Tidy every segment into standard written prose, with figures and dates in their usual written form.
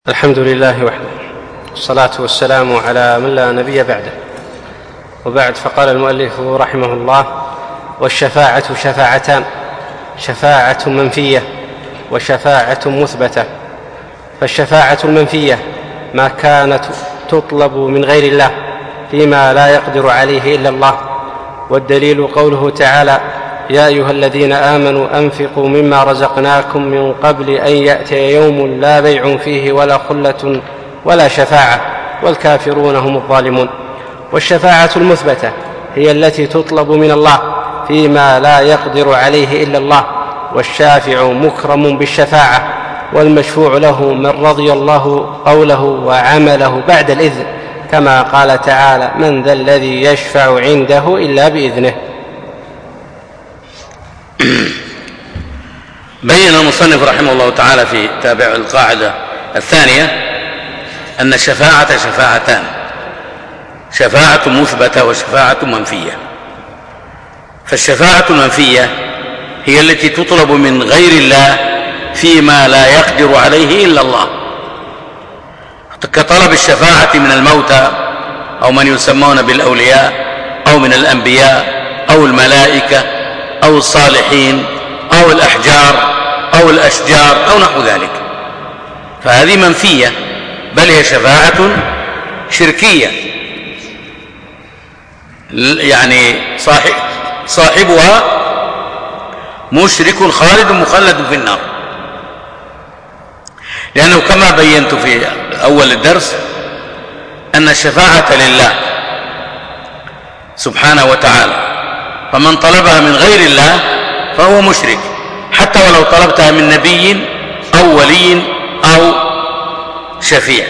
الحمد لله وحده، والصلاة والسلام على من لا نبي بعده، وبعد. فقال المؤلف رحمه الله: والشفاعة شفاعتان، شفاعة منفية وشفاعة مثبتة. فالشفاعة المنفية ما كانت تطلب من غير الله فيما لا يقدر عليه إلا الله، والدليل قوله تعالى: يا أيها الذين آمنوا أنفقوا مما رزقناكم من قبل أن يأتي يوم لا بيع فيه ولا خلة ولا شفاعة والكافرون هم الظالمون. والشفاعة المثبتة هي التي تطلب من الله فيما لا يقدر عليه إلا الله، والشافع مكرم بالشفاعة، والمشفوع له من رضي الله قوله وعمله بعد الإذن، كما قال تعالى: من ذا الذي يشفع عنده إلا بإذنه. بين المصنف رحمه الله تعالى في تابع القاعدة الثانية أن الشفاعة شفاعتان، شفاعة مثبتة وشفاعة منفية. فالشفاعة المنفية هي التي تطلب من غير الله فيما لا يقدر عليه إلا الله، كطلب الشفاعة من الموتى أو من يسمون بالأولياء أو من الأنبياء أو الملائكة أو الصالحين أو الأحجار أو الأشجار أو نحو ذلك، فهذه منفية، بل هي شفاعة شركية، يعني صاحبها مشرك خالد مخلد في النار، لأنه كما بينت في أول الدرس أن الشفاعة لله سبحانه وتعالى، فمن طلبها من غير الله فهو مشرك، حتى ولو طلبتها من نبي أو ولي أو شفيع.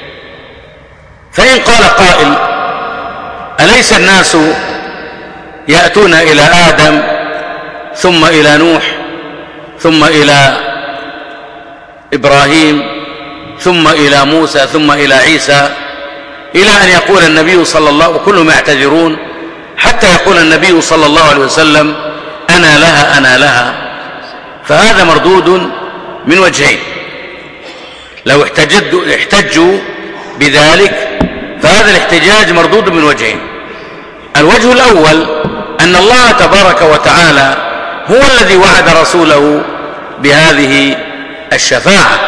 فإن قال قائل: أليس الناس يأتون إلى آدم ثم إلى نوح ثم إلى إبراهيم ثم إلى موسى ثم إلى عيسى، إلى أن يقول النبي صلى الله عليه وسلم، وكلهم يعتذرون حتى يقول النبي صلى الله عليه وسلم: أنا لها أنا لها. فهذا مردود من وجهين، لو احتجوا بذلك فهذا الاحتجاج مردود من وجهين. الوجه الأول أن الله تبارك وتعالى هو الذي وعد رسوله بهذه الشفاعة،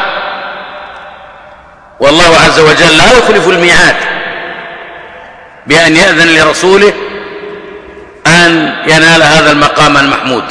والله عز وجل لا يخلف الميعاد بأن يأذن لرسوله أن ينال هذا المقام المحمود،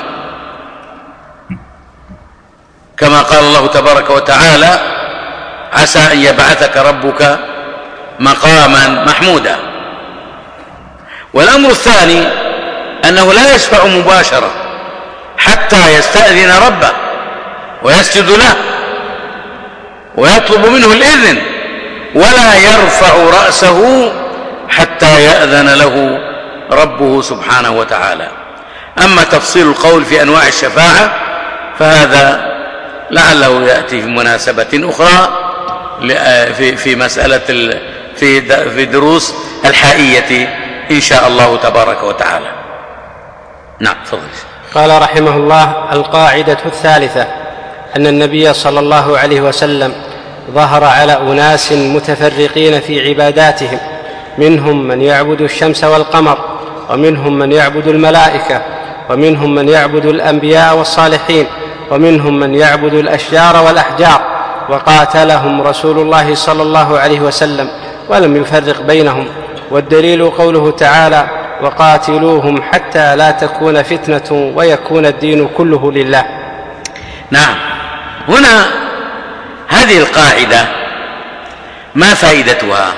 كما قال الله تبارك وتعالى: عسى أن يبعثك ربك مقاما محمودا. والأمر الثاني أنه لا يشفع مباشرة حتى يستأذن ربه ويسجد له ويطلب منه الإذن، ولا يرفع رأسه حتى يأذن له ربه سبحانه وتعالى. أما تفصيل القول في أنواع الشفاعة فهذا لعله يأتي في مناسبة أخرى في مسألة في دروس الحائية إن شاء الله تبارك وتعالى. نعم، تفضل. قال رحمه الله: القاعدة الثالثة أن النبي صلى الله عليه وسلم ظهر على أناس متفرقين في عباداتهم، منهم من يعبد الشمس والقمر، ومنهم من يعبد الملائكة، ومنهم من يعبد الأنبياء والصالحين، ومنهم من يعبد الأشجار والأحجار، وقاتلهم رسول الله صلى الله عليه وسلم ولم يفرق بينهم. والدليل قوله تعالى: وقاتلوهم حتى لا تكون فتنة ويكون الدين كله لله. نعم، هنا هذه القاعدة ما فائدتها؟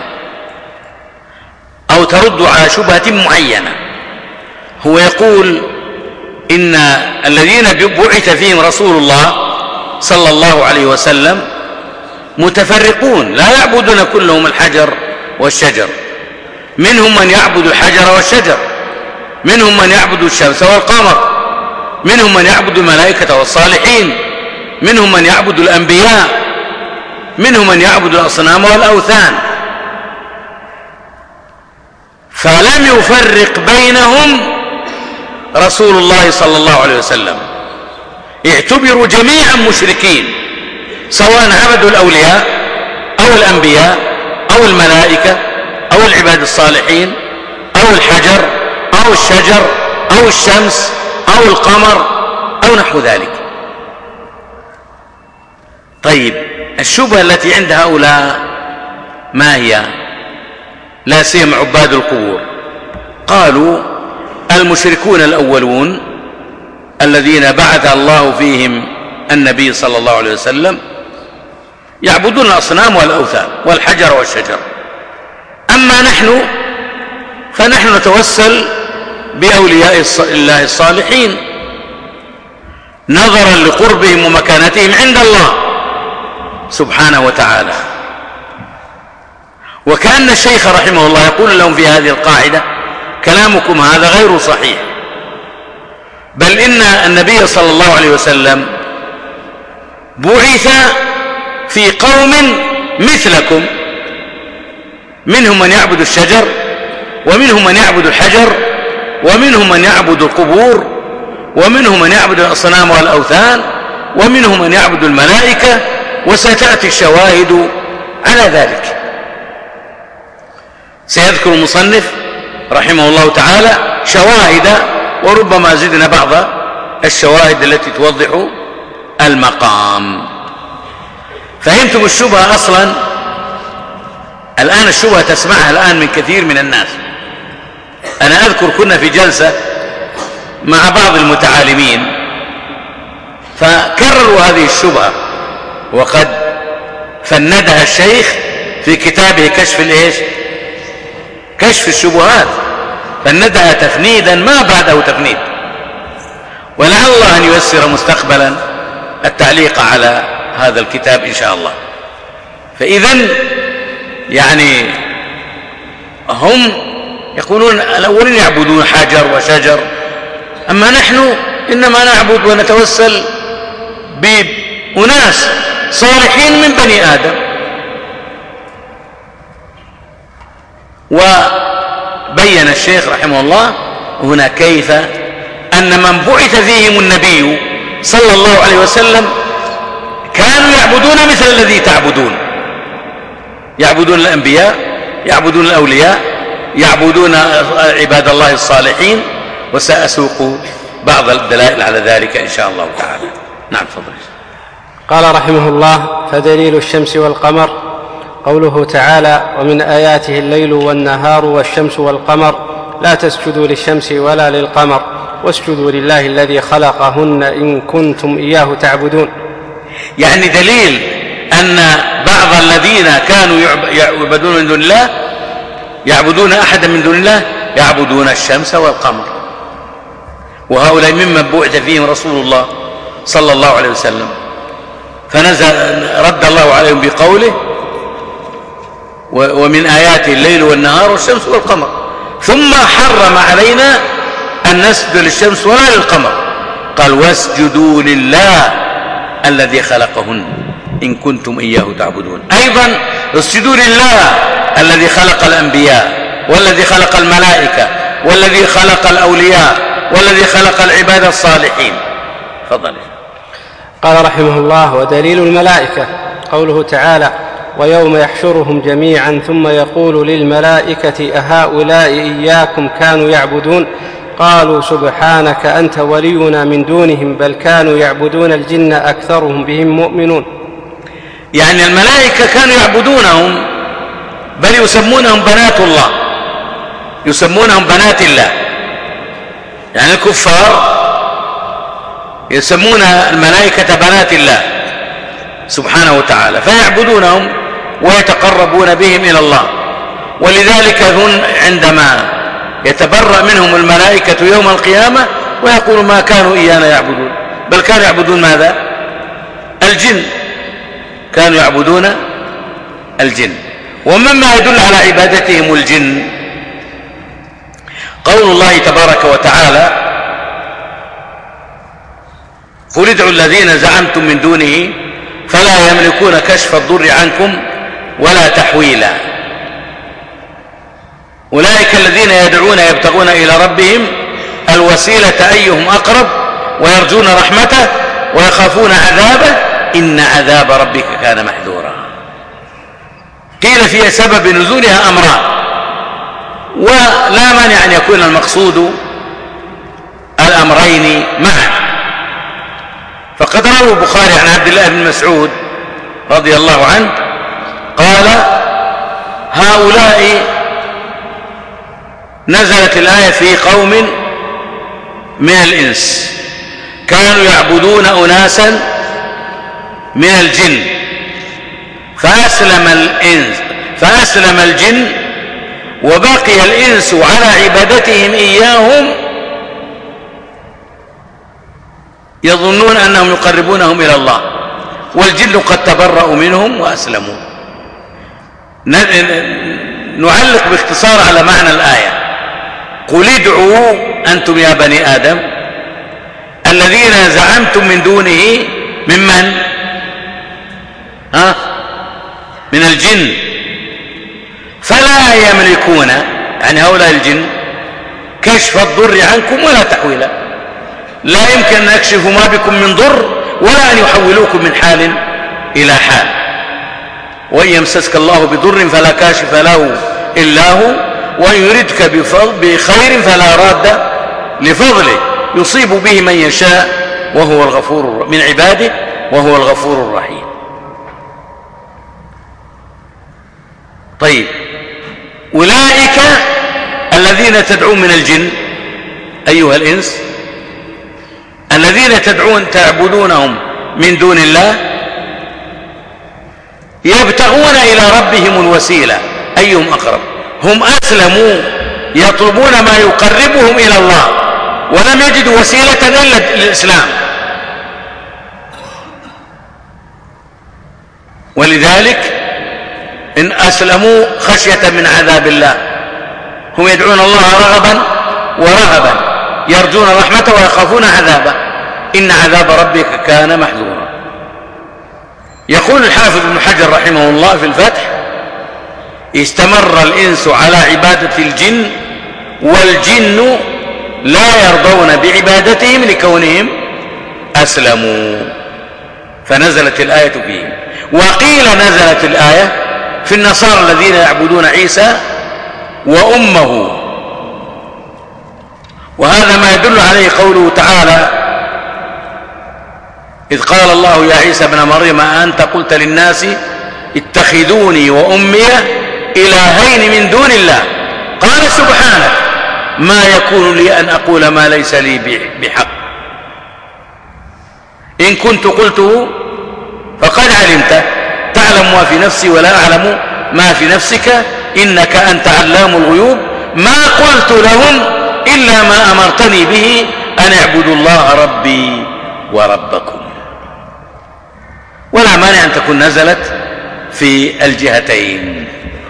أو ترد على شبهة معينة. هو يقول إن الذين بعث فيهم رسول الله صلى الله عليه وسلم متفرقون، لا يعبدون كلهم الحجر والشجر، منهم من يعبد الحجر والشجر، منهم من يعبد الشمس والقمر، منهم من يعبد الملائكة والصالحين، منهم من يعبد الأنبياء، منهم من يعبد الأصنام والأوثان، فلم يفرق بينهم رسول الله صلى الله عليه وسلم، اعتبروا جميعا مشركين، سواء عبدوا الأولياء الأنبياء أو الملائكة أو العباد الصالحين أو الحجر أو الشجر أو الشمس أو القمر أو نحو ذلك. طيب الشبهة التي عند هؤلاء ما هي؟ لا سيما عباد القبور. قالوا المشركون الأولون الذين بعث الله فيهم النبي صلى الله عليه وسلم يعبدون الأصنام والأوثان والحجر والشجر، أما نحن فنحن نتوسل بأولياء الله الصالحين نظرا لقربهم ومكانتهم عند الله سبحانه وتعالى. وكأن الشيخ رحمه الله يقول لهم في هذه القاعدة: كلامكم هذا غير صحيح، بل إن النبي صلى الله عليه وسلم بعث في قوم مثلكم، منهم من يعبد الشجر ومنهم من يعبد الحجر ومنهم من يعبد القبور ومنهم من يعبد الأصنام والأوثان ومنهم من يعبد الملائكة، وستأتي الشواهد على ذلك. سيذكر المصنف رحمه الله تعالى شواهد، وربما زدنا بعض الشواهد التي توضح المقام. فهمتم الشبهة أصلا؟ الآن الشبهة تسمعها الآن من كثير من الناس. أنا أذكر كنا في جلسة مع بعض المتعالمين فكرروا هذه الشبهة، وقد فندها الشيخ في كتابه كشف الشبهات، فندها تفنيدا ما بعده تفنيد، ولعل الله أن ييسر مستقبلا التعليق على هذا الكتاب إن شاء الله. فإذن يعني هم يقولون الأولين يعبدون حجر وشجر، أما نحن إنما نعبد ونتوسل بأناس صالحين من بني آدم. وبين الشيخ رحمه الله هنا كيف أن من بعث فيهم النبي صلى الله عليه وسلم كانوا يعبدون مثل الذي تعبدون، يعبدون الأنبياء، يعبدون الأولياء، يعبدون عباد الله الصالحين، وسأسوق بعض الدلائل على ذلك إن شاء الله تعالى. نعم تفضل. قال رحمه الله: فدليل الشمس والقمر قوله تعالى: ومن آياته الليل والنهار والشمس والقمر لا تسجدوا للشمس ولا للقمر واسجدوا لله الذي خلقهن إن كنتم إياه تعبدون. يعني دليل أن بعض الذين كانوا يعبدون من دون الله يعبدون أحدا من دون الله يعبدون الشمس والقمر، وهؤلاء ممن بعث فيهم رسول الله صلى الله عليه وسلم، فنزل رد الله عليهم بقوله: ومن آياته الليل والنهار والشمس والقمر، ثم حرم علينا أن نسجد للشمس ولا للقمر، قال: واسجدوا لله الذي خلقهن إن كنتم إياه تعبدون. أيضا اسجدوا لله الذي خلق الأنبياء والذي خلق الملائكة والذي خلق الأولياء والذي خلق العباد الصالحين. فضل. قال رحمه الله: ودليل الملائكة قوله تعالى: ويوم يحشرهم جميعا ثم يقول للملائكة أهؤلاء إياكم كانوا يعبدون قالوا سبحانك أنت ولينا من دونهم بل كانوا يعبدون الجن أكثرهم بهم مؤمنون. يعني الملائكة كانوا يعبدونهم، بل يسمونهم بنات الله، يسمونهم بنات الله. يعني الكفار يسمون الملائكة بنات الله سبحانه وتعالى، فيعبدونهم ويتقربون بهم إلى الله. ولذلك عندما يتبرأ منهم الملائكة يوم القيامة ويقول: ما كانوا إيانا يعبدون، بل كانوا يعبدون ماذا؟ الجن، كانوا يعبدون الجن. ومما يدل على عبادتهم الجن قول الله تبارك وتعالى: قل ادعوا الذين زعمتم من دونه فلا يملكون كشف الضر عنكم ولا تحويلا. أولئك الذين يدعون يبتغون إلى ربهم الوسيلة أيهم أقرب ويرجون رحمته ويخافون عذابه إن عذاب ربك كان محذورا. قيل فيها سبب نزولها أمران، ولا مانع أن يكون المقصود الأمرين معا. فقد روى البخاري عن عبد الله بن مسعود رضي الله عنه قال: هؤلاء نزلت الآية في قوم من الإنس كانوا يعبدون أناسا من الجن فأسلم الجن وبقي الإنس على عبادتهم إياهم يظنون أنهم يقربونهم إلى الله، والجن قد تبرأوا منهم وأسلموا. نعلق باختصار على معنى الآية: قل ادعوا أنتم يا بني آدم الذين زعمتم من دونه ممن؟ من الجن، فلا يملكون، يعني هؤلاء الجن، كشف الضر عنكم ولا تحويلا. لا يمكن أن يكشفوا ما بكم من ضر ولا أن يحولوكم من حال إلى حال. وإن يمسسك الله بضر فلا كاشف له إلا هو، وإن يردك بخير فلا راد لفضله يصيب به من يشاء وهو الغفور من عباده وهو الغفور الرحيم. طيب، أولئك الذين تدعون من الجن أيها الإنس، الذين تعبدونهم من دون الله، يبتغون إلى ربهم الوسيلة أيهم أقرب. هم أسلموا يطلبون ما يقربهم إلى الله، ولم يجدوا وسيلة إلا الإسلام، ولذلك إن أسلموا خشية من عذاب الله. هم يدعون الله رغبا ورهبا، يرجون رحمته ويخافون عذابه، إن عذاب ربك كان محذورا. يقول الحافظ ابن حجر رحمه الله في الفتح: استمر الإنس على عبادة الجن، والجن لا يرضون بعبادتهم لكونهم أسلموا، فنزلت الآية فيهم. وقيل نزلت الآية في النصارى الذين يعبدون عيسى وأمه، وهذا ما يدل عليه قوله تعالى: إذ قال الله يا عيسى ابن مريم أنت قلت للناس اتخذوني وأمي إلهين من دون الله، قال سبحانك ما يكون لي أن أقول ما ليس لي بحق، إن كنت قلته فقد علمته، تعلم ما في نفسي ولا أعلم ما في نفسك، إنك أنت علام الغيوب، ما قلت لهم إلا ما أمرتني به أن اعبدوا الله ربي وربكم. ولا مانع أن تكون نزلت في الجهتين،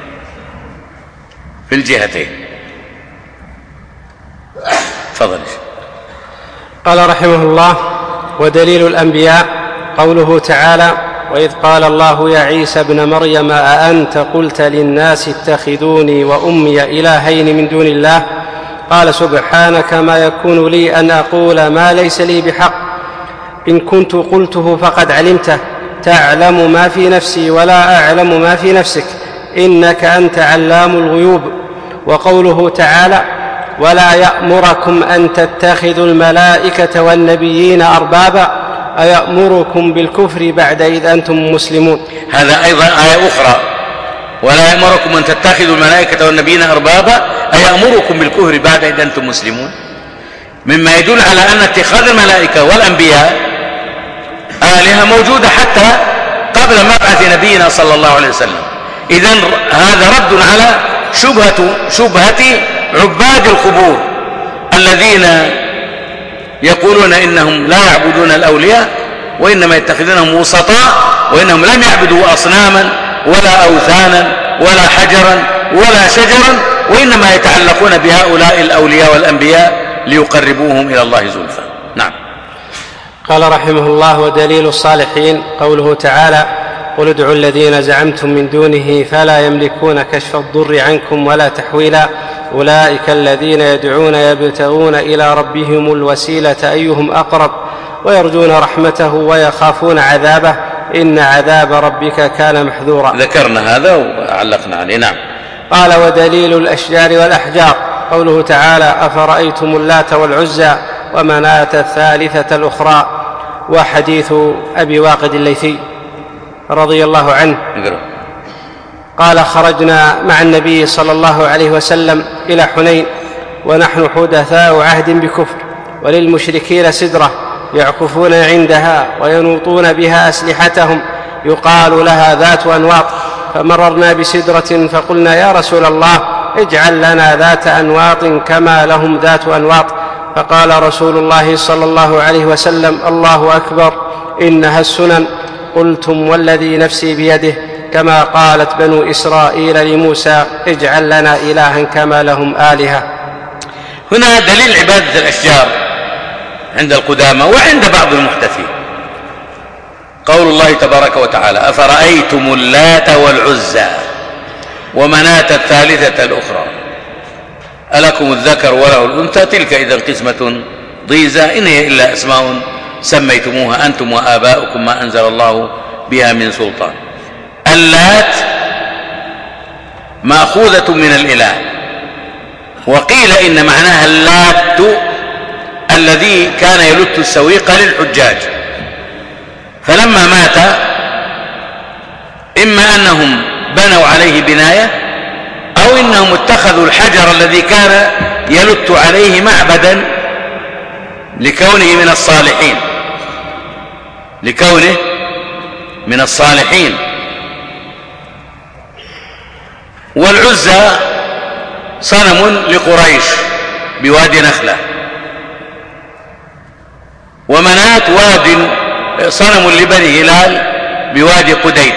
تفضل. قال رحمه الله: ودليل الأنبياء قوله تعالى: وإذ قال الله يا عيسى ابن مريم أأنت قلت للناس اتخذوني وأمي إلهين من دون الله، قال سبحانك ما يكون لي أن أقول ما ليس لي بحق، إن كنت قلته فقد علمته، تعلم ما في نفسي ولا أعلم ما في نفسك، إنك أنت علام الغيوب. وقوله تعالى: ولا يأمركم أن تتخذوا الملائكة والنبيين أربابا، أيأمركم بالكفر بعد إذ أنتم مسلمون. هذا أيضا آية أخرى: ولا يأمركم أن تتخذوا الملائكة والنبيين أربابا أيأمركم بالكفر بعد إذ أنتم مسلمون، مما يدل على أن اتخاذ الملائكة والأنبياء آلهة موجودة حتى قبل مبعث نبينا صلى الله عليه وسلم. إذن هذا رد على شبهة عباد القبور الذين يقولون إنهم لا يعبدون الأولياء وإنما يتخذونهم وسطاء، وإنهم لم يعبدوا أصناما ولا أوثانا ولا حجرا ولا شجرا، وإنما يتعلقون بهؤلاء الأولياء والأنبياء ليقربوهم إلى الله زلفى. نعم. قال رحمه الله: ودليل الصالحين قوله تعالى: قل ادعوا الذين زعمتم من دونه فلا يملكون كشف الضر عنكم ولا تحويلا، أولئك الذين يدعون يبتغون إلى ربهم الوسيلة أيهم أقرب، ويرجون رحمته ويخافون عذابه، إن عذاب ربك كان محذورا. ذكرنا هذا وعلقنا عليه. نعم. قال: ودليل الأشجار والأحجار قوله تعالى: أفرأيتم اللات والعزى ومناة الثالثة الأخرى. وحديث أبي واقد الليثي رضي الله عنه قال: خرجنا مع النبي صلى الله عليه وسلم إلى حنين ونحن حدثاء عهد بكفر، وللمشركين سدرة يعكفون عندها وينوطون بها أسلحتهم يقال لها ذات أنواط، فمررنا بسدرة فقلنا: يا رسول الله، اجعل لنا ذات أنواط كما لهم ذات أنواط. فقال رسول الله صلى الله عليه وسلم: الله أكبر، إنها السنن. قلتم والذي نفسي بيده، كما قالت بنو إسرائيل لموسى: اجعل لنا إلها كما لهم آلهة. هنا دليل عبادة الأشجار عند القدامى وعند بعض المحدثين. قول الله تبارك وتعالى: أفرأيتم اللات والعزى ومناة الثالثة الأخرى ألكم الذكر وله الأنثى تلك إذا قسمة ضيزى إن هي إلا أسماء سميتموها أنتم وآباؤكم ما أنزل الله بها من سلطان. اللات مأخوذة من الإله، وقيل إن معناها اللات الذي كان يلت السويق للحجاج، فلما مات إما أنهم بنوا عليه بناية أو إنهم اتخذوا الحجر الذي كان يلت عليه معبدا لكونه من الصالحين. والعزى صنم لقريش بوادي نخلة، ومناة صنم لبني هلال بوادي قديد،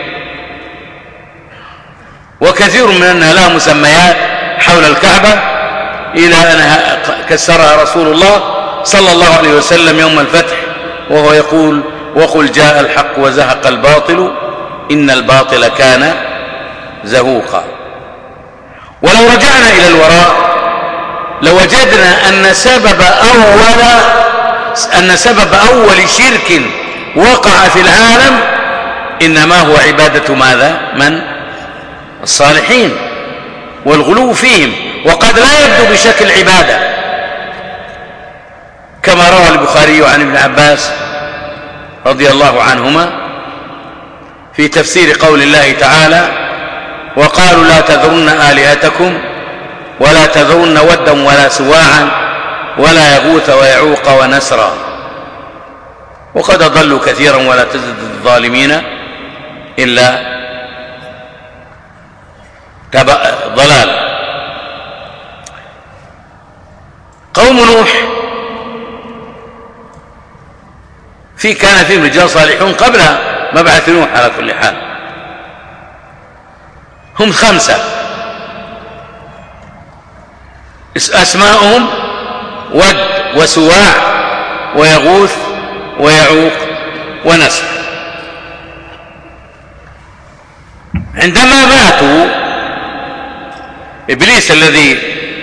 وكثير من أنها لها مسميات حول الكعبة، إلى أن كسرها رسول الله صلى الله عليه وسلم يوم الفتح وهو يقول: وقل جاء الحق وزهق الباطل إن الباطل كان زهوقا. ولو رجعنا إلى الوراء لوجدنا أن سبب أول شرك وقع في العالم إنما هو عبادة ماذا؟ من؟ الصالحين، والغلو فيهم، وقد لا يبدو بشكل عبادة، كما روى البخاري عن ابن عباس رضي الله عنهما في تفسير قول الله تعالى: وقالوا لا تذرن آلهتكم ولا تذرن ودا ولا سواعا ولا يغوث ويعوق ونسرا وقد ضلوا كثيرا ولا تزد الظالمين إلا ضلال. قوم نوح كان فيهم رجال صالحون قبل مبعث نوح على كل حال، هم 5 أسماؤهم ود وسواع ويغوث ويعوق ونسر. عندما ماتوا إبليس الذي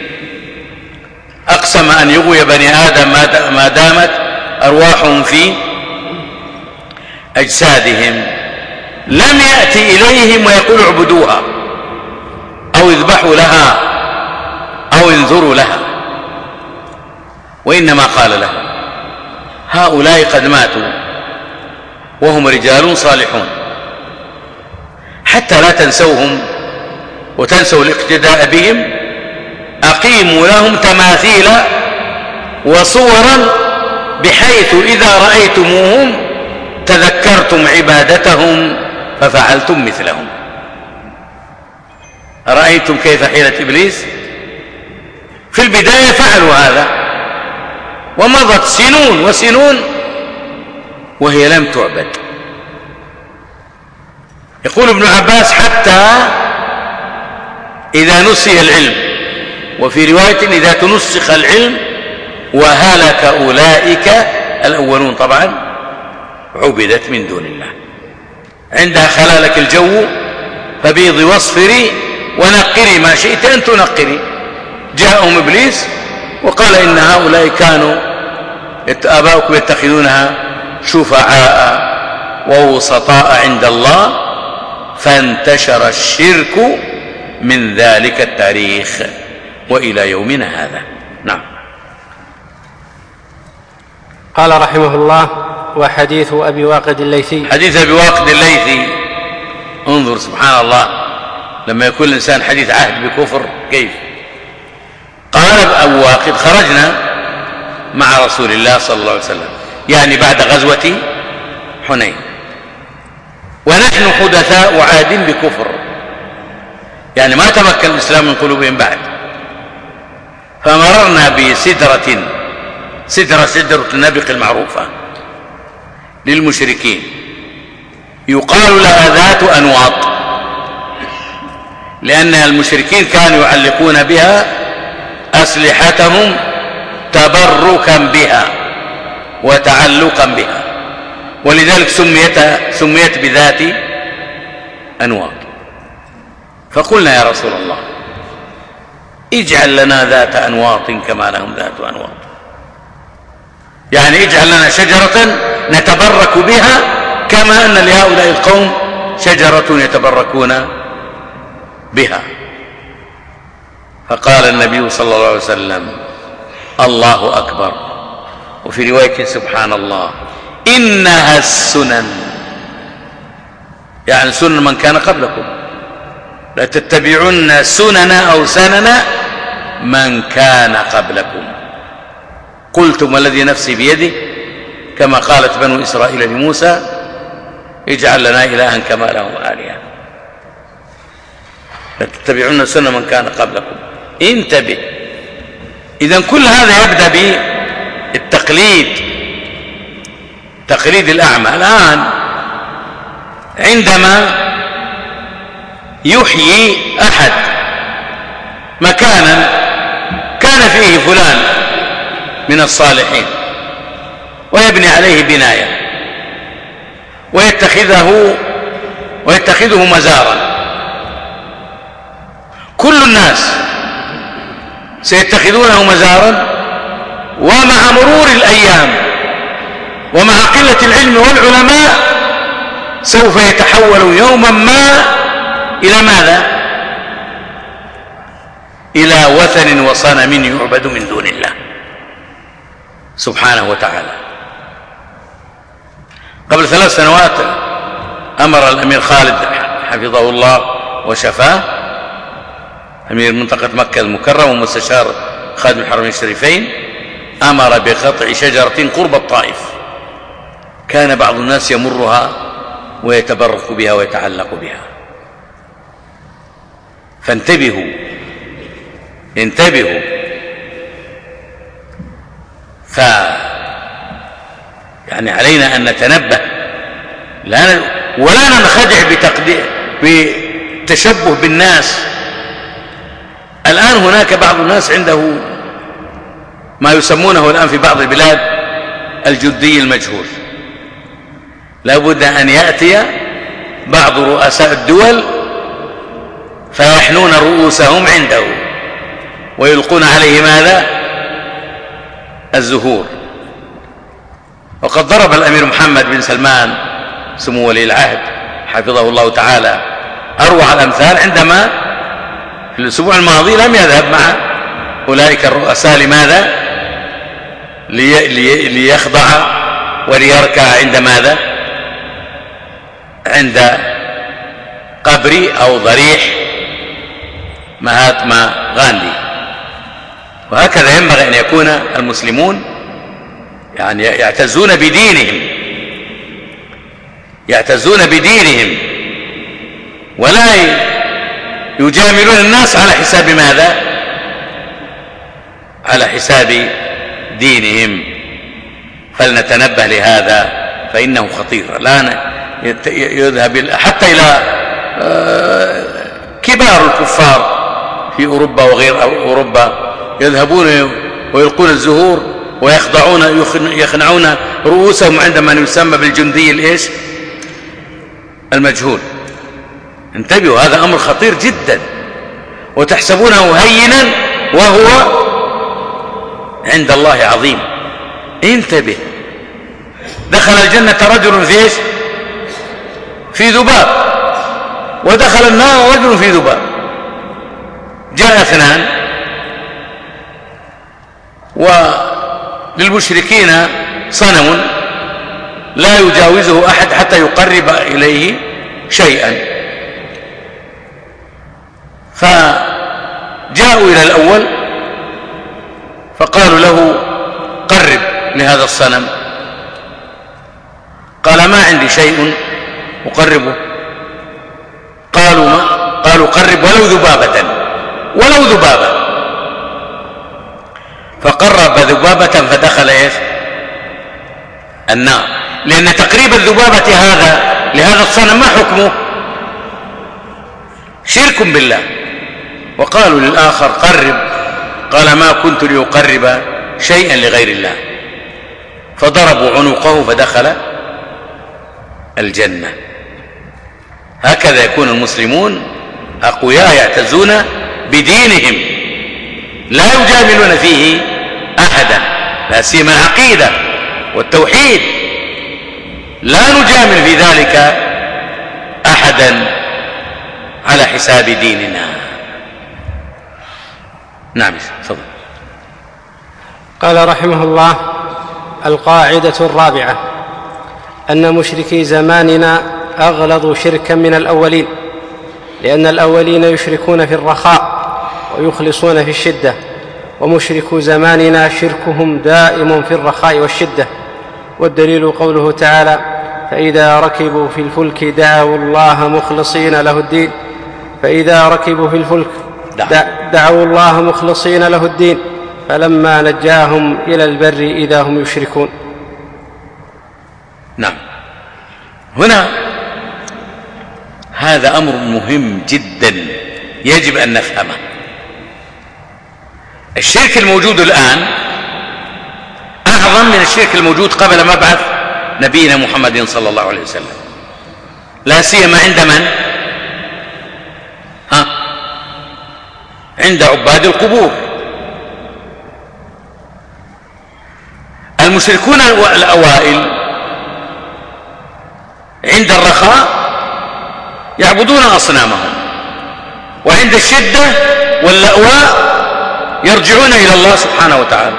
أقسم أن يغوي بني آدم ما دامت أرواحهم في أجسادهم لم يأتي إليهم ويقول اعبدوها أو اذبحوا لها أو انذروا لها، وإنما قال لهم: هؤلاء قد ماتوا وهم رجال صالحون، حتى لا تنسوهم وتنسوا الاقتداء بهم، أقيموا لهم تماثيل وصورا بحيث إذا رأيتموهم تذكرتم عبادتهم ففعلتم مثلهم. أرأيتم كيف حيلة إبليس؟ في البداية فعلوا هذا ومضت سنون وسنون وهي لم تعبد. يقول ابن عباس: حتى إذا نسي العلم، وفي رواية إذا تنسخ العلم وهلك أولئك الأولون، طبعا عبدت من دون الله. عندها خلالك الجو فبيض واصفري ونقري ما شئت أن تنقري. جاءهم إبليس وقال: إن هؤلاء كانوا آباؤكم يتخذونها شفعاء ووسطاء عند الله، فانتشر الشرك من ذلك التاريخ وإلى يومنا هذا. نعم. قال رحمه الله: وحديث أبي واقد الليثي. حديث أبي واقد الليثي، انظر سبحان الله لما يكون الإنسان حديث عهد بكفر كيف. قال أبو واقد: خرجنا مع رسول الله صلى الله عليه وسلم، يعني بعد غزوة حنين، ونحن حدثاء عهد بكفر، يعني ما تمكن الإسلام من قلوبهم بعد. فمررنا بسدرة، سدرة النبق المعروفة للمشركين، يقال لها ذات أنواط، لأن المشركين كانوا يعلقون بها أسلحتهم تبركا بها وتعلقا بها، ولذلك سميت بذات أنواط. فقلنا: يا رسول الله، اجعل لنا ذات أنواط كما لهم ذات أنواط، يعني اجعل لنا شجرة نتبرك بها كما أن لهؤلاء القوم شجرة يتبركون بها. فقال النبي صلى الله عليه وسلم: الله أكبر. وفي رواية: سبحان الله، إنها السنن، يعني سنن من كان قبلكم، لا تتبعن سنن أو سنن من كان قبلكم. قلتم: والذي نفسي بيده، كما قالت بنو إسرائيل لموسى: اجعل لنا إلها كما لهم آلهة. لا تتبعن سنن من كان قبلكم. انتبه. إذن كل هذا يبدأ بالتقليد، تقليد الأعمى. الآن عندما يحيي أحد مكانا كان فيه فلان من الصالحين ويبني عليه بناية ويتخذه مزارا، كل الناس سيتخذونه مزارا، ومع مرور الأيام ومع قلة العلم والعلماء سوف يتحول يوما ما إلى ماذا؟ إلى وثن وصنم يعبد من دون الله سبحانه وتعالى. قبل 3 سنوات أمر الأمير خالد حفظه الله وشفاه، أمير منطقة مكة المكرمة ومستشار خادم الحرمين الشريفين، أمر بقطع شجرة قرب الطائف، كان بعض الناس يمرها ويتبرك بها ويتعلق بها. فانتبهوا، انتبهوا. يعني علينا أن نتنبه ولا ننخدع بتشبه بالناس. الآن هناك بعض الناس عنده ما يسمونه الآن في بعض البلاد الجدي المجهول. لا بد أن يأتي بعض رؤساء الدول فيحنون رؤوسهم عنده ويلقون عليه ماذا؟ الزهور. وقد ضرب الأمير محمد بن سلمان سمو ولي العهد حفظه الله تعالى أروع الأمثال عندما في الأسبوع الماضي لم يذهب مع أولئك الرؤساء. لماذا؟ ليخضع وليركع عند ماذا؟ عند قبر أو ضريح مهاتما غاندي. وهكذا ينبغي أن يكون المسلمون، يعني يعتزون بدينهم، يعتزون بدينهم ولا يجاملون الناس على حساب ماذا؟ على حساب دينهم. فلنتنبه لهذا فإنه خطير. الآن يذهب حتى إلى كبار الكفار في أوروبا وغير أوروبا، يذهبون ويلقون الزهور ويخضعون يخنعون رؤوسهم عند من يسمى بالجندي الإيش؟ المجهول. انتبهوا، هذا أمر خطير جدا، وتحسبونه هينا وهو عند الله عظيم. انتبه. دخل الجنة رجل في إيش؟ في ذباب، ودخل النار رجل في ذباب. جاء اثنان، وللمشركين صنم لا يجاوزه أحد حتى يقرب إليه شيئا، فجاءوا إلى الأول فقالوا له قرب لهذا الصنم، قال ما عندي شيء أقربه. قالوا قرب ولو ذبابة، فقرب ذبابة فدخل النار، لأن تقريب الذبابة لهذا الصنم ما حكمه؟ شرك بالله. وقالوا للآخر قرب، قال ما كنت لأقرب شيئا لغير الله، فضربوا عنقه فدخل الجنة. هكذا يكون المسلمون أقوياء يعتزون بدينهم، لا يجاملون فيه أحدا، لا سيما العقيدة والتوحيد، لا نجامل في ذلك أحدا على حساب ديننا. نعم تفضل. قال رحمه الله: القاعدة الرابعة أن مشركي زماننا أغلظ شركا من الأولين، لأن الأولين يشركون في الرخاء ويخلصون في الشدة، ومشركو زماننا شركهم دائم في الرخاء والشدة. والدليل قوله تعالى: فإذا ركبوا في الفلك دعوا الله مخلصين له الدين، فإذا ركبوا في الفلك دعوا الله مخلصين له الدين فلما نجاهم إلى البر إذا هم يشركون. نعم، هنا هذا أمر مهم جدا يجب أن نفهمه. الشرك الموجود الآن أعظم من الشرك الموجود قبل مبعث نبينا محمد صلى الله عليه وسلم، لا سيما عند من؟ عند عباد القبور. المشركون الأوائل عند الرخاء يعبدون أصنامهم، وعند الشدة واللأواء يرجعون إلى الله سبحانه وتعالى.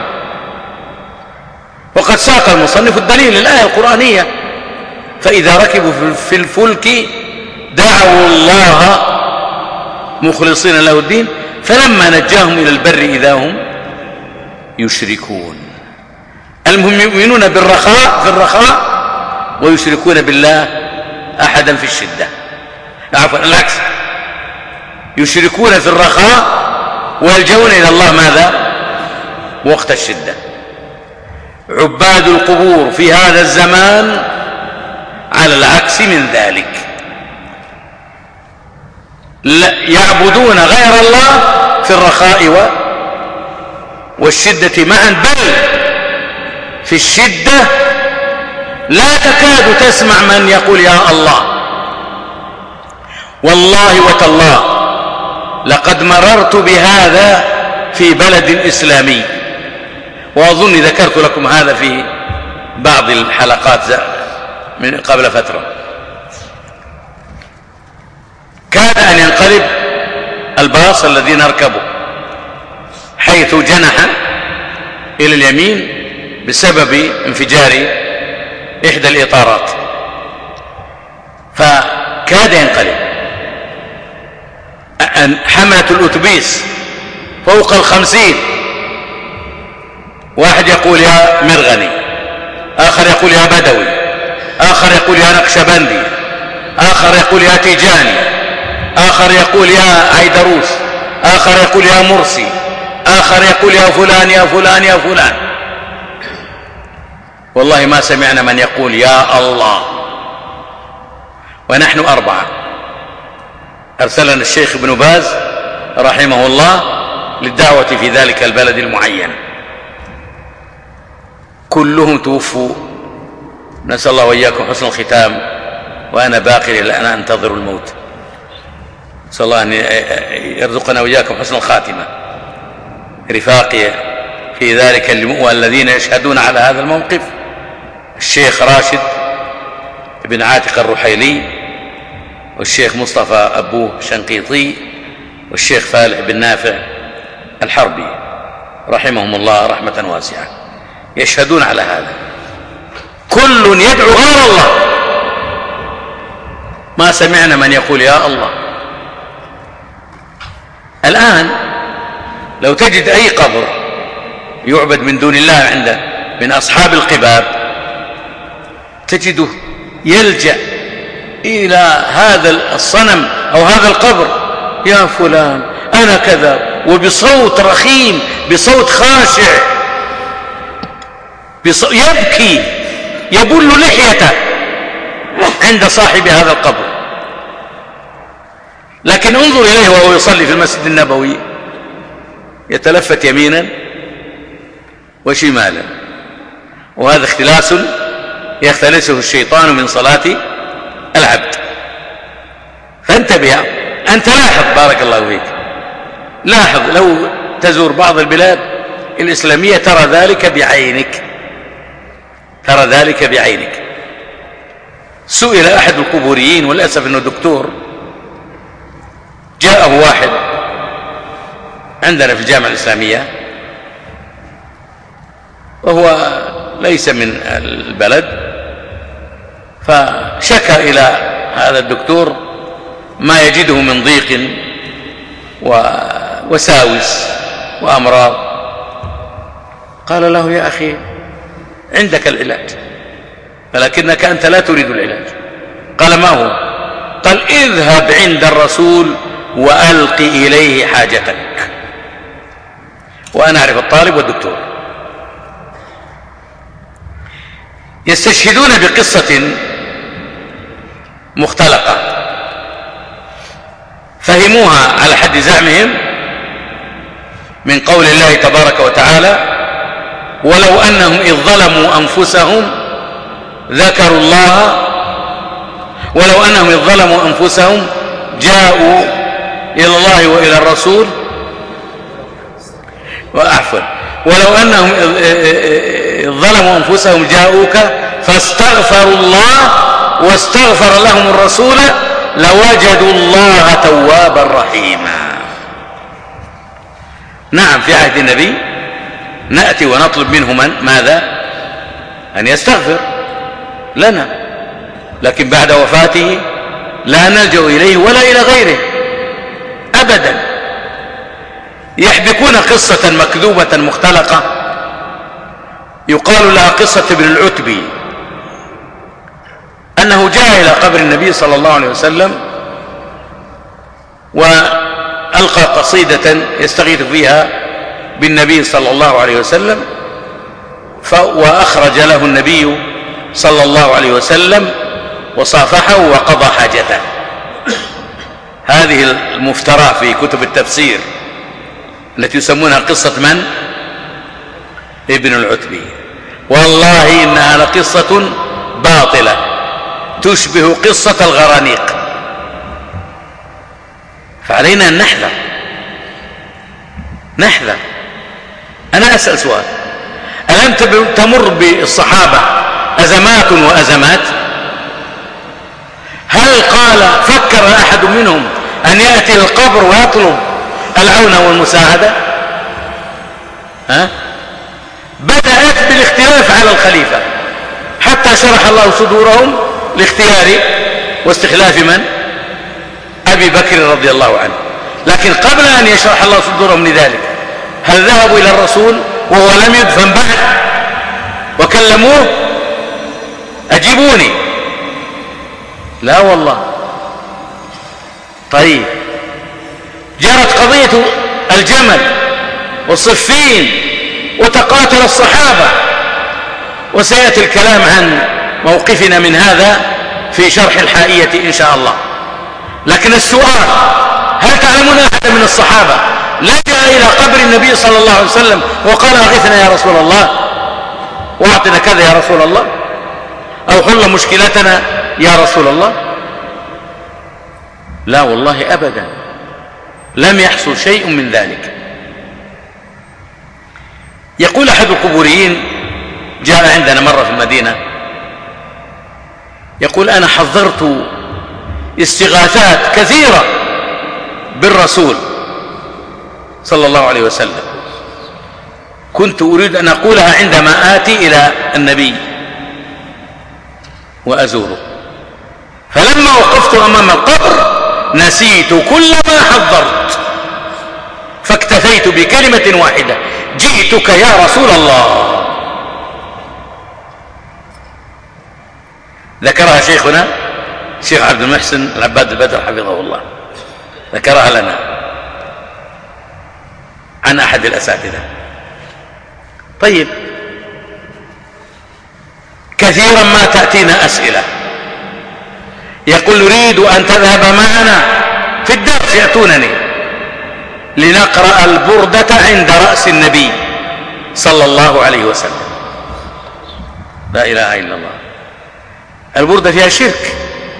وقد ساق المصنف الدليل الآية القرآنية: فإذا ركبوا في الفلك دعوا الله مخلصين له الدين فلما نجاهم إلى البر إذا هم يشركون. المؤمنون في الرخاء ويشركون بالله أحدا في الشدة، عفوا العكس، يشركون في الرخاء ويلجؤون إلى الله ماذا؟ وقت الشدة. عباد القبور في هذا الزمان على العكس من ذلك، يعبدون غير الله في الرخاء والشدة معا، بل في الشدة لا تكاد تسمع من يقول يا الله. والله وتالله لقد مررت بهذا في بلد إسلامي، وأظني ذكرت لكم هذا في بعض الحلقات من قبل فترة. كاد أن ينقلب الباص الذي نركبه حيث جنح إلى اليمين بسبب انفجار إحدى الإطارات، فكاد ينقلب. حملة الأتوبيس فوق 50، واحد يقول يا مرغني، آخر يقول يا بدوي، آخر يقول يا نقشبندي، آخر يقول يا تيجاني، آخر يقول يا عيدروس، آخر يقول يا مرسي، آخر يقول يا فلان يا فلان يا فلان. والله ما سمعنا من يقول يا الله. ونحن 4. أرسلنا الشيخ ابن باز رحمه الله للدعوة في ذلك البلد المعين، كلهم توفوا، نسأل الله وإياكم حسن الختام، وأنا باقي الآن أنتظر الموت. نسأل الله أن يرزقنا وإياكم حسن الخاتمة. رفاقي في ذلك والذين يشهدون على هذا الموقف: الشيخ راشد بن عاتق الرحيلي والشيخ مصطفى أبوه شنقيطي والشيخ فالح بن نافع الحربي رحمهم الله رحمة واسعة، يشهدون على هذا. كل يدعو غير الله، ما سمعنا من يقول يا الله. الآن لو تجد أي قبر يعبد من دون الله عنده من أصحاب القباب، تجده يلجأ إلى هذا الصنم أو هذا القبر، يا فلان أنا كذا، وبصوت رخيم، بصوت خاشع، يبكي يبل لحيته عند صاحب هذا القبر. لكن انظر إليه وهو يصلي في المسجد النبوي، يتلفت يمينا وشمالا، وهذا اختلاس يختلسه الشيطان من صلاة العبد. فانتبه أنت، لاحظ بارك الله فيك، لاحظ لو تزور بعض البلاد الإسلامية ترى ذلك بعينك، ترى ذلك بعينك. سئل أحد القبوريين، والأسف أنه دكتور، جاءه واحد عندنا في الجامعة الإسلامية وهو ليس من البلد، فشكى إلى هذا الدكتور ما يجده من ضيق ووساوس وأمراض. قال له يا أخي عندك العلاج، ولكنك أنت لا تريد العلاج. قال ما هو؟ قال اذهب عند الرسول وألق إليه حاجتك. وأنا أعرف الطالب والدكتور يستشهدون بقصة مختلقة فهموها على حد زعمهم من قول الله تبارك وتعالى: ولو أنهم إذ ظلموا أنفسهم ذكروا الله، ولو أنهم إذ ظلموا أنفسهم جاءوا إلى الله وإلى الرسول، وأعفوا، ولو أنهم إذ ظلموا أنفسهم جاءوك فاستغفروا الله واستغفر لهم الرسول لوجدوا الله توابا رحيما. نعم، في عهد النبي نأتي ونطلب منه ماذا؟ أن يستغفر لنا، لكن بعد وفاته لا نلجأ إليه ولا إلى غيره أبدا. يحبكون قصة مكذوبة مختلقة يقال لها قصة ابن العتبي، أنه جاء إلى قبر النبي صلى الله عليه وسلم وألقى قصيدة يستغيث فيها بالنبي صلى الله عليه وسلم، وأخرج له النبي صلى الله عليه وسلم وصافحه وقضى حاجته. هذه المفترى في كتب التفسير التي يسمونها قصة من؟ ابن العتبي. والله إنها لقصة باطلة تشبه قصة الغرانيق، فعلينا أن نحذر. أنا أسأل سؤال: ألم تمر بالصحابة أزمات وأزمات؟ هل فكر أحد منهم أن يأتي القبر ويطلب العون والمساعدة؟ بدأت بالاختلاف على الخليفة حتى شرح الله صدورهم لاختيار واستخلاف من؟ أبي بكر رضي الله عنه. لكن قبل أن يشرح الله صدورهم لذلك هل ذهبوا إلى الرسول وهو لم يدفن بعد وكلموه؟ أجيبوني. لا والله. طيب، جرت قضية الجمل والصفين وتقاتل الصحابة، وسيأتي الكلام عن موقفنا من هذا في شرح الحائية إن شاء الله. لكن السؤال: هل تعلمون أحد من الصحابة لجأ إلى قبر النبي صلى الله عليه وسلم وقال أغثنا يا رسول الله، واعطنا كذا يا رسول الله، أو حل مشكلتنا يا رسول الله؟ لا والله أبدا، لم يحصل شيء من ذلك. يقول أحد القبوريين جاء عندنا مرة في المدينة، يقول: أنا حضرت استغاثات كثيرة بالرسول صلى الله عليه وسلم، كنت أريد أن أقولها عندما آتي إلى النبي وأزوره، فلما وقفت أمام القبر نسيت كل ما حضرت، فاكتفيت بكلمة واحدة: جئتك يا رسول الله. ذكرها شيخنا الشيخ عبد المحسن العباد البدر حفظه الله، ذكرها لنا عن أحد الأساتذة. طيب، كثيرا ما تأتينا أسئلة يقول: نريد أن تذهب معنا في الدرس، يأتونني لنقرأ البردة عند رأس النبي صلى الله عليه وسلم. لا إله إلا الله، البردة فيها شرك،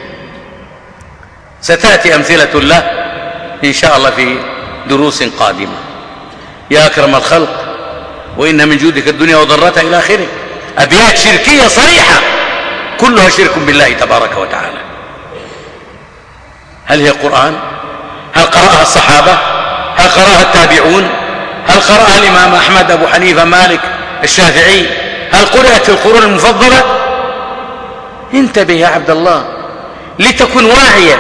ستأتي أمثلة له إن شاء الله في دروس قادمة. يا أكرم الخلق، وإن من جودك الدنيا وضرتها إلى آخره، أبيات شركية صريحة كلها شرك بالله تبارك وتعالى. هل هي قرآن؟ هل قرأها الصحابة؟ هل قرأها التابعون؟ هل قرأها الإمام أحمد، أبو حنيفة، مالك، الشافعي؟ هل قرأت في القرون المفضلة؟ انتبه يا عبد الله لتكن واعيا.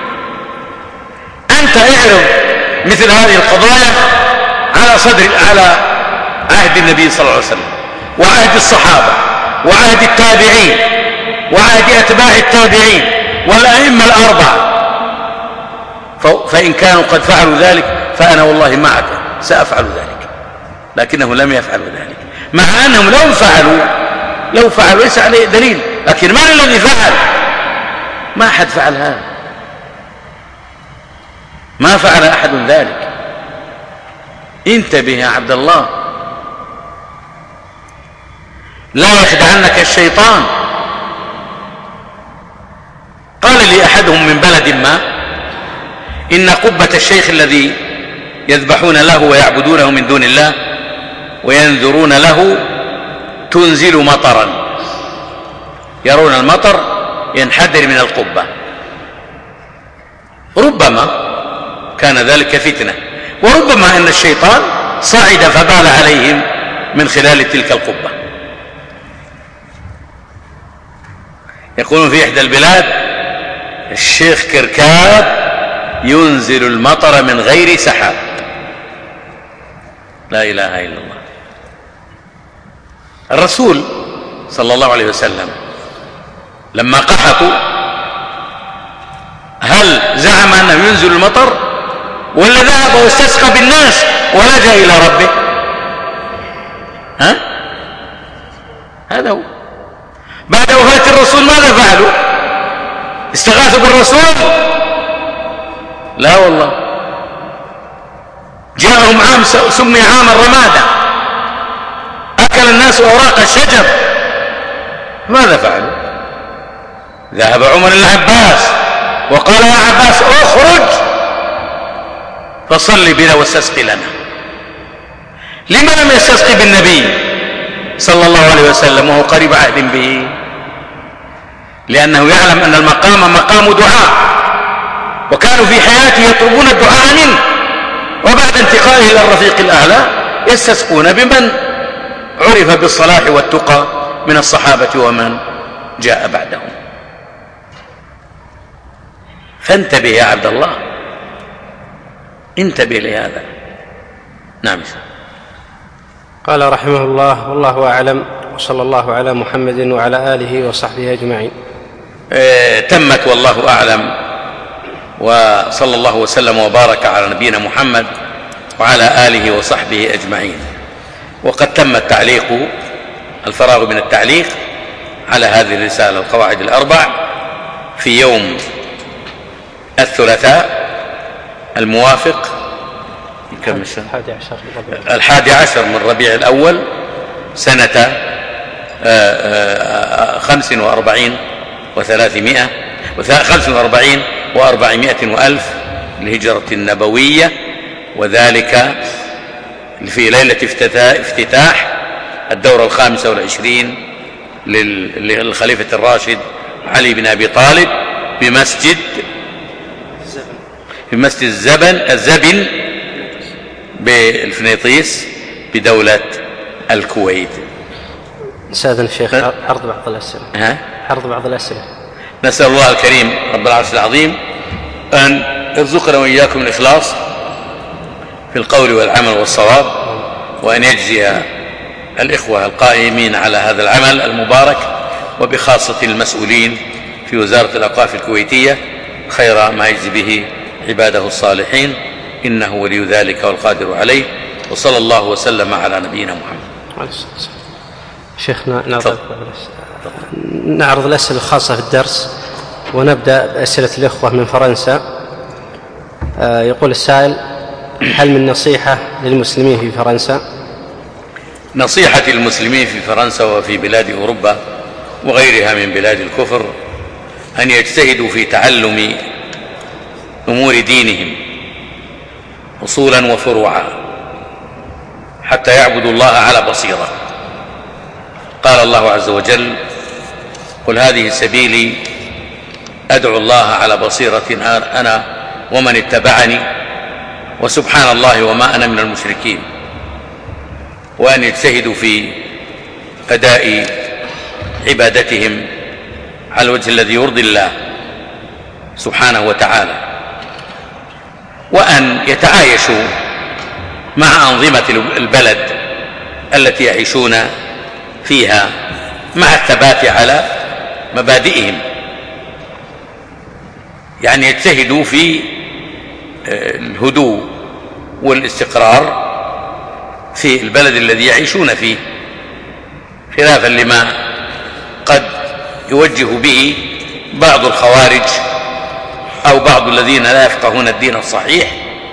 أنت اعرض مثل هذه القضايا على عهد النبي صلى الله عليه وسلم، وعهد الصحابة، وعهد التابعين، وعهد أتباع التابعين، والأئمة الأربعة، فإن كانوا قد فعلوا ذلك فأنا والله معك سأفعل ذلك، لكنهم لم يفعلوا ذلك، مع أنهم لو فعلوا ليس عليه دليل، لكن من الذي فعل؟ ما أحد فعل هذا، ما فعل أحد ذلك. انتبه يا عبد الله، لا يخدعنك الشيطان. قال لي أحدهم من بلد ما: إن قبة الشيخ الذي يذبحون له ويعبدونه من دون الله وينذرون له تنزل مطرا، يرون المطر ينحدر من القبة. ربما كان ذلك فتنة، وربما أن الشيطان صعد فبال عليهم من خلال تلك القبة. يقولون في إحدى البلاد: الشيخ كركاب ينزل المطر من غير سحاب. لا إله إلا الله. الرسول صلى الله عليه وسلم لما قحطوا هل زعم أنه ينزل المطر، ولا ذهب واستسقى بالناس ولجأ إلى ربه؟ هذا هو. بعد وفاة الرسول ماذا فعلوا؟ استغاثوا بالرسول؟ لا والله، جاءهم عام سمي عام الرمادة، أكل الناس أوراق الشجر. ماذا فعلوا؟ ذهب عمر إلى العباس وقال: يا عباس اخرج فصل بنا واستسقي لنا. لما لم يستسقي بالنبي صلى الله عليه وسلم وهو قريب عهد به؟ لأنه يعلم أن المقام مقام دعاء، وكانوا في حياته يطلبون الدعاء منه، وبعد انتقائه إلى الرفيق الأعلى يستسقون بمن عرف بالصلاح والتقى من الصحابة ومن جاء بعدهم. فانتبه يا عبد الله، انتبه لهذا. نعم. قال رحمه الله: والله أعلم، وصلى الله على محمد وعلى آله وصحبه أجمعين. تمت والله أعلم، وصلى الله وسلم وبارك على نبينا محمد وعلى آله وصحبه أجمعين. وقد تم الفراغ من التعليق على هذه الرسالة القواعد الأربع في يوم الثلاثاء الموافق 11 من ربيع الأول سنة 45 و400 وألف الهجرة النبوية، وذلك في ليلة افتتاح الدورة 25 للخليفة الراشد علي بن أبي طالب بمسجد في مسجد الزبن بالفنيطيس بدولة الكويت. أستاذن الشيخ عرض بعض الأسئلة. عرض بعض الأسئلة. نسأل الله الكريم رب العرش العظيم أن يرزقنا وإياكم الإخلاص في القول والعمل والصواب، وأن يجزي الإخوة القائمين على هذا العمل المبارك وبخاصة المسؤولين في وزارة الأوقاف الكويتية خير ما يجزي به عباده الصالحين، إنه ولي ذلك والقادر عليه. وصلى الله وسلم على نبينا محمد. شيخنا نعرض الأسئلة الخاصة في الدرس، ونبدأ بأسئلة الإخوة من فرنسا. يقول السائل: هل من نصيحة للمسلمين في فرنسا؟ نصيحة المسلمين في فرنسا وفي بلاد أوروبا وغيرها من بلاد الكفر أن يجتهدوا في تعلم أمور دينهم أصولا وفروعا حتى يعبدوا الله على بصيرة. قال الله عز وجل: قل هذه سبيلي أدعو الله على بصيرة أنا ومن اتبعني وسبحان الله وما أنا من المشركين. وأن يجتهدوا في أداء عبادتهم على الوجه الذي يرضي الله سبحانه وتعالى، وأن يتعايشوا مع أنظمة البلد التي يعيشون فيها مع الثبات على مبادئهم. يعني يجتهدوا في الهدوء والاستقرار في البلد الذي يعيشون فيه، خلافا لما قد يوجه به بعض الخوارج أو بعض الذين لا يفقهون الدين الصحيح.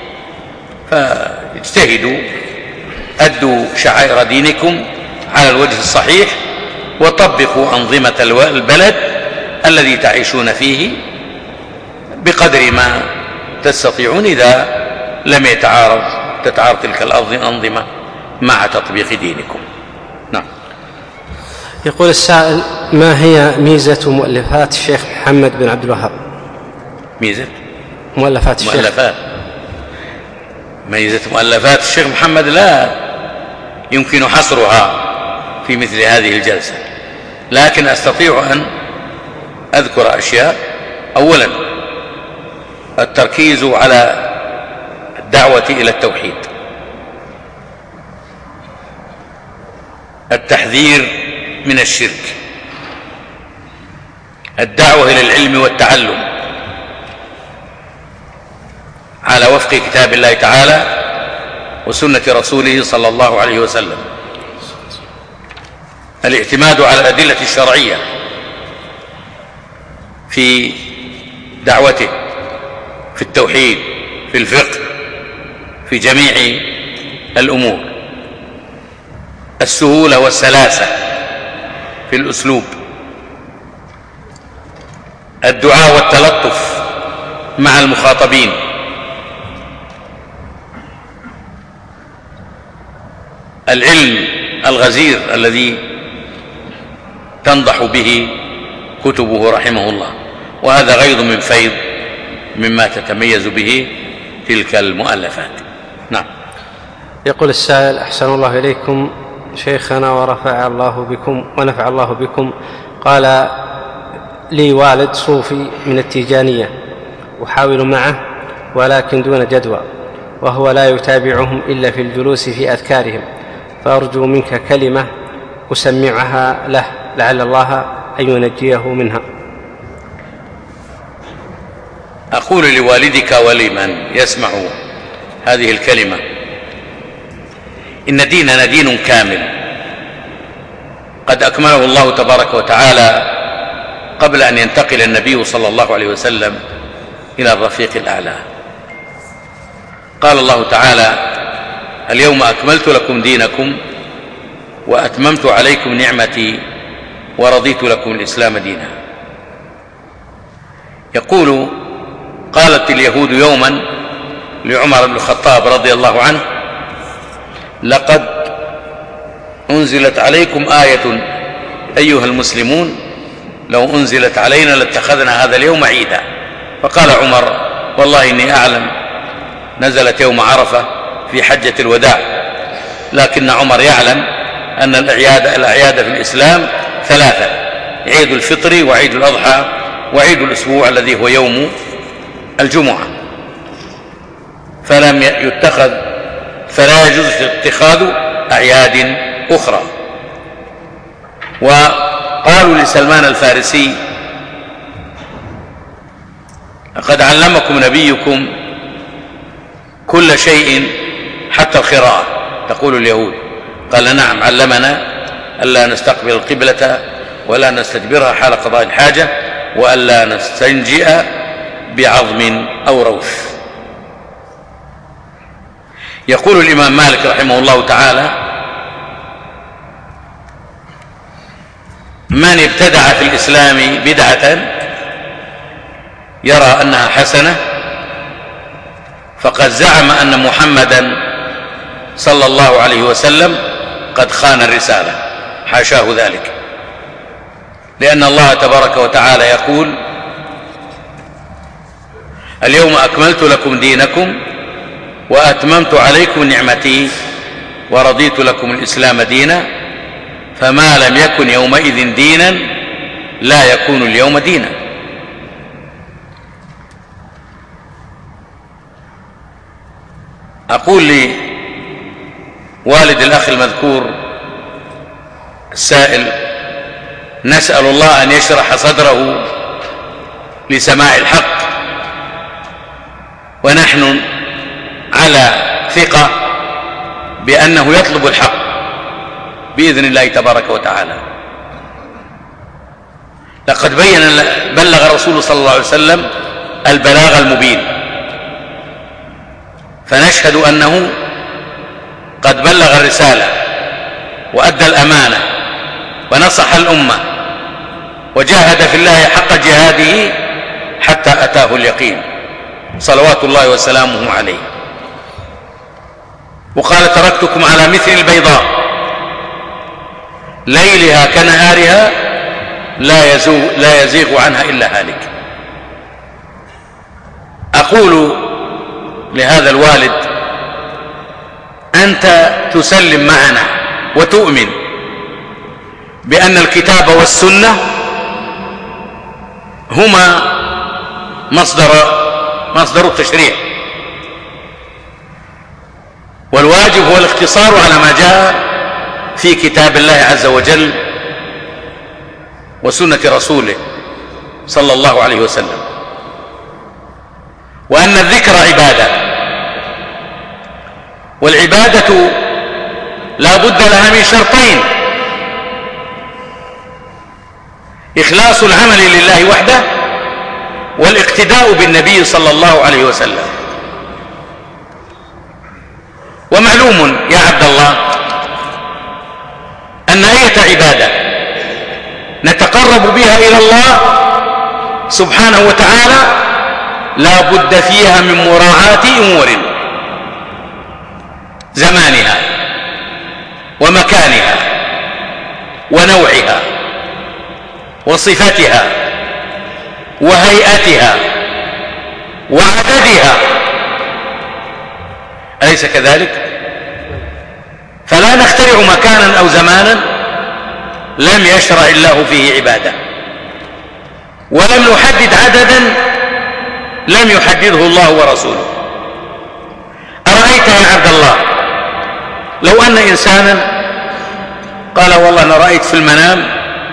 فاجتهدوا، أدوا شعائر دينكم على الوجه الصحيح، وطبقوا أنظمة البلد الذي تعيشون فيه بقدر ما تستطيعون إذا لم تتعارض تلك الأنظمة مع تطبيق دينكم. نعم. يقول السائل: ما هي ميزة مؤلفات الشيخ محمد بن عبد الوهاب؟ ميزة مؤلفات الشيخ. ميزة مؤلفات الشيخ محمد لا يمكن حصرها في مثل هذه الجلسة، لكن أستطيع أن أذكر أشياء. أولا، التركيز على الدعوة إلى التوحيد، التحذير من الشرك، الدعوة إلى العلم والتعلم على وفق كتاب الله تعالى وسنة رسوله صلى الله عليه وسلم، الاعتماد على الأدلة الشرعية في دعوته، في التوحيد، في الفقه، في جميع الأمور، السهولة والسلاسة في الأسلوب، الدعاء والتلطف مع المخاطبين، العلم الغزير الذي تنضح به كتبه رحمه الله. وهذا غيض من فيض مما تتميز به تلك المؤلفات. نعم. يقول السائل: أحسن الله إليكم شيخنا ورفع الله بكم ونفع الله بكم. قال لي والد صوفي من التيجانية، أحاول معه ولكن دون جدوى، وهو لا يتابعهم إلا في الجلوس في أذكارهم، فأرجو منك كلمة أسمعها له لعل الله أن ينجيه منها. أقول لوالدك ولمن يسمع هذه الكلمة: إن ديننا دين كامل قد أكمله الله تبارك وتعالى قبل أن ينتقل النبي صلى الله عليه وسلم إلى الرفيق الأعلى. قال الله تعالى: اليوم أكملت لكم دينكم وأتممت عليكم نعمتي ورضيت لكم الإسلام دينا. يقول: قالت اليهود يوما لعمر بن الخطاب رضي الله عنه: لقد أنزلت عليكم آية أيها المسلمون، لو أنزلت علينا لاتخذنا هذا اليوم عيدا. فقال عمر والله إني أعلم نزلت يوم عرفة في حجة الوداع، لكن عمر يعلم أن الأعياد في الإسلام 3: عيد الفطر وعيد الأضحى وعيد الأسبوع الذي هو يوم الجمعة، فلا يجوز اتخاذ أعياد أخرى. وقالوا لسلمان الفارسي: لقد علمكم نبيكم كل شيء حتى القراءة، تقول اليهود. قال: نعم، علمنا ألا نستقبل القبلة ولا نستدبرها حال قضاء الحاجة وألا نستنجئ بعظم أو روث. يقول الإمام مالك رحمه الله تعالى: من ابتدع في الإسلام بدعة يرى أنها حسنة فقد زعم أن محمدا صلى الله عليه وسلم قد خان الرسالة، حاشاه ذلك، لأن الله تبارك وتعالى يقول: اليوم أكملت لكم دينكم وأتممت عليكم نعمتي ورضيت لكم الإسلام دينا، فما لم يكن يومئذ دينا لا يكون اليوم دينا. أقول لوالد الأخ المذكور السائل: نسأل الله أن يشرح صدره لسماع الحق، ونحن على ثقة بأنه يطلب الحق بإذن الله تبارك وتعالى. لقد بلغ الرسول صلى الله عليه وسلم البلاغ المبين، فنشهد أنه قد بلغ الرسالة وأدى الأمانة ونصح الأمة وجاهد في الله حق جهاده حتى أتاه اليقين، صلوات الله وسلامه عليه. وقال: تركتكم على مثل البيضاء ليلها كنهارها لا يزيغ عنها إلا هالك. أقول لهذا الوالد: أنت تسلم معنا وتؤمن بأن الكتاب والسنة هما مصدر التشريع، والواجب هو الاقتصار على ما جاء في كتاب الله عز وجل وسنة رسوله صلى الله عليه وسلم، وأن الذكر عبادة، والعبادة لا بد لها من شرطين: إخلاص العمل لله وحده، والاقتداء بالنبي صلى الله عليه وسلم. ومعلوم يا عبد الله أن أية عبادة نتقرب بها إلى الله سبحانه وتعالى لا بد فيها من مراعاة أمور: زمانها ومكانها ونوعها وصفتها وهيئتها وعددها، أليس كذلك؟ فلا نخترع مكانا أو زمانا لم يشرع الله فيه عبادة، ولم نحدد عددا لم يحدده الله ورسوله. أرأيت يا عبد الله لو أن إنسانا قال: والله أنا رأيت في المنام،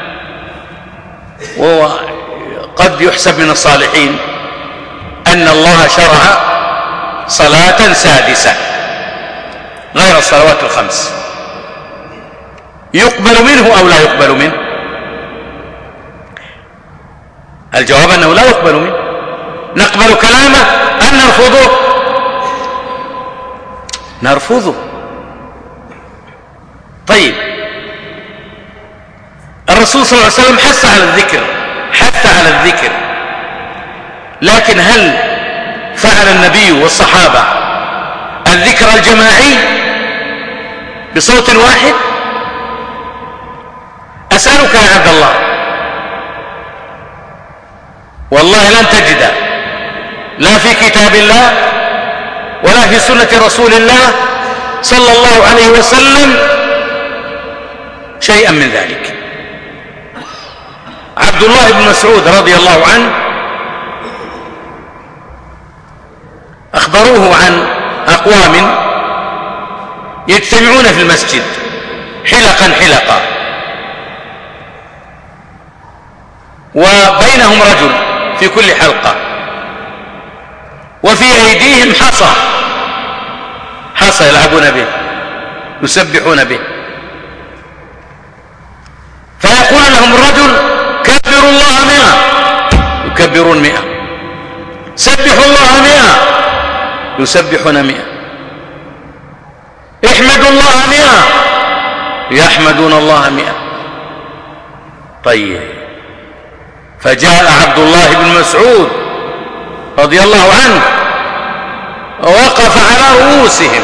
وهو قد يحسب من الصالحين، أن الله شرع صلاة سادسة غير الصلوات الخمس، يقبل منه أو لا يقبل منه؟ الجواب أنه لا يقبل منه. نقبل كلامه أم نرفضه؟ نرفضه. طيب، الرسول صلى الله عليه وسلم حث على الذكر، لكن هل فعل النبي والصحابة الذكر الجماعي بصوت واحد؟ أسألك يا عبد الله، والله لا في كتاب الله ولا في سنة رسول الله صلى الله عليه وسلم شيئا من ذلك. عبد الله بن مسعود رضي الله عنه أخبروه عن أقوام يجتمعون في المسجد حلقا وبينهم رجل في كل حلقة وفي أيديهم حصى يلعبون به يسبحون به، فيقول لهم الرجل كبروا الله 100 يكبرون 100، سبحوا الله 100 يسبحون 100، احمدوا الله 100 يحمدون الله 100. طيب، فجاء عبد الله بن مسعود رضي الله عنه ووقف على رؤوسهم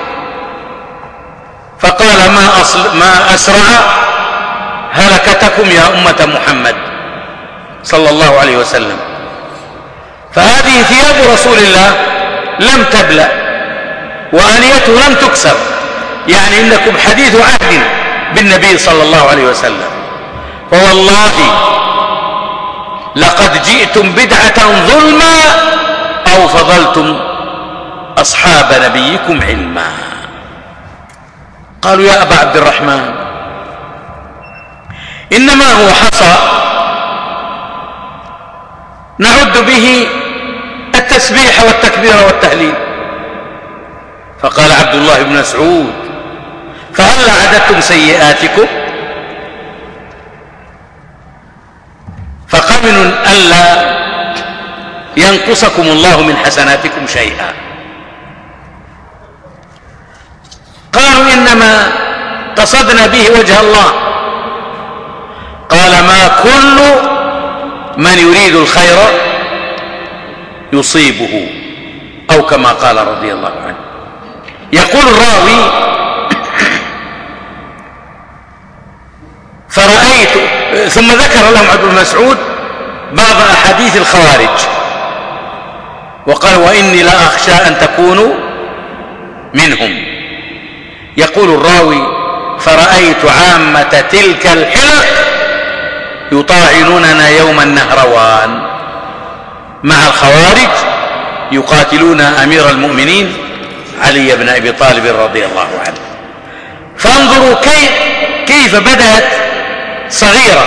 فقال ما أسرع هلكتكم يا أمة محمد صلى الله عليه وسلم، فهذه ثياب رسول الله لم تبلى وآنيته لم تكسر، يعني إنكم حديث عهد بالنبي صلى الله عليه وسلم، فوالله لقد جئتم بدعة ظلما أو فضلتم أصحاب نبيكم علما. قالوا يا أبا عبد الرحمن إنما هو حصى نعد به التسبيح والتكبير والتهليل. فقال عبد الله بن مسعود فهل عددتم سيئاتكم؟ فقمن ألا ينقصكم الله من حسناتكم شيئا. قالوا إنما قصدنا به وجه الله. قال ما كل من يريد الخير يصيبه، أو كما قال رضي الله عنه. يقول الراوي فرأيت، ثم ذكر لهم عبد المسعود بعض أحاديث الخوارج وقال وإني لا أخشى أن تكونوا منهم. يقول الراوي فرأيت عامة تلك الحلق يطاعنوننا يوم النهروان مع الخوارج يقاتلون أمير المؤمنين علي بن أبي طالب رضي الله عنه. فانظروا كيف بدأت صغيرة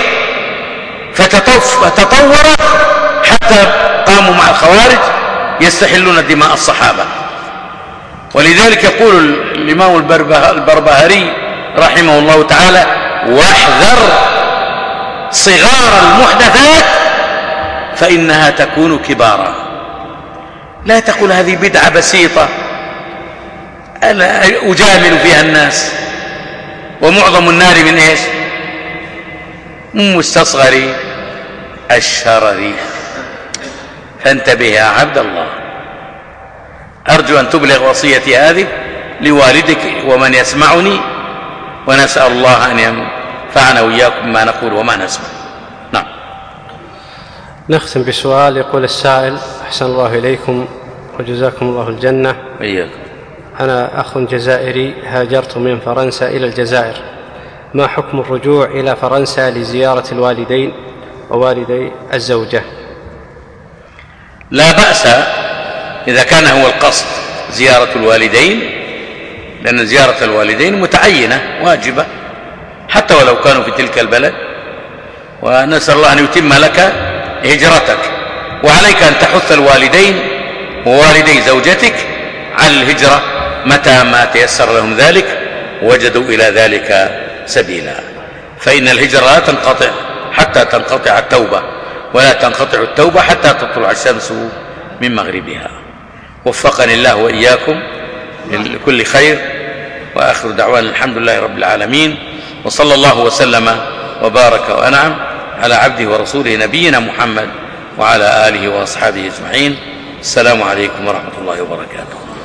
فتطورت حتى قاموا مع الخوارج يستحلون دماء الصحابة. ولذلك يقول الإمام البربهاري رحمه الله تعالى واحذر صغار المحدثات فإنها تكون كبارا. لا تقول هذه بدعة بسيطة أنا أجامل فيها الناس، ومعظم النار من إيش؟ من مستصغر الشرر. فانتبه يا عبد الله. أرجو أن تبلغ وصيتي هذه لوالدك ومن يسمعني، ونسأل الله أن ينفعنا وإياكم ما نقول وما نسمع. نعم. نختم بسؤال. يقول السائل أحسن الله إليكم وجزاكم الله الجنة. إياكم. أنا أخ جزائري هاجرت من فرنسا إلى الجزائر، ما حكم الرجوع إلى فرنسا لزيارة الوالدين ووالدي الزوجة؟ لا بأس إذا كان هو القصد زيارة الوالدين، لأن زيارة الوالدين متعينة واجبة حتى ولو كانوا في تلك البلد، ونسأل الله أن يتم لك هجرتك. وعليك أن تحث الوالدين ووالدي زوجتك على الهجرة متى ما تيسر لهم ذلك وجدوا إلى ذلك سبيلا، فإن الهجرة لا تنقطع حتى تنقطع التوبة، ولا تنقطع التوبة حتى تطلع الشمس من مغربها. وفقني الله وإياكم لكل خير، وآخر دعوانا الحمد لله رب العالمين، وصلى الله وسلم وبارك وأنعم على عبده ورسوله نبينا محمد وعلى آله وأصحابه أجمعين. السلام عليكم ورحمة الله وبركاته.